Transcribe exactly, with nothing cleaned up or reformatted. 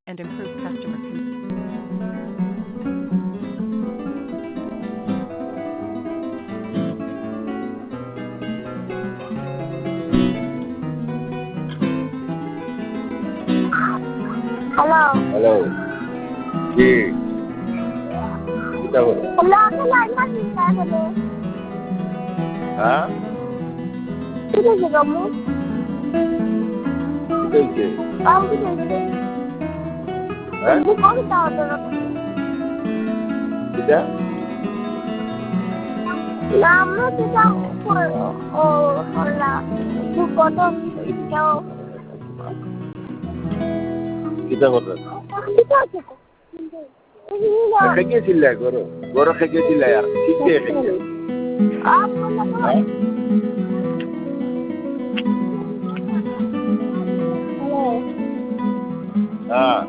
and improve customer con- hello hello জি কিটা বলো হ্যালো আমি লাইন মারি তাহলে হ্যাঁ ঠিক আছে গমু কি হয়েছে কাউ কি হয়েছে হ্যাঁ তুমি কোন দাও দাও কিটা না আমরা যেটা ও হলা তুই কত দাও কিটা কথা ঠিক আছে খেয়েছিল গরো গরো খেয়েছিল আর ঠিক খেয়ে आप बोला तो হ্যাঁ हेलो হ্যাঁ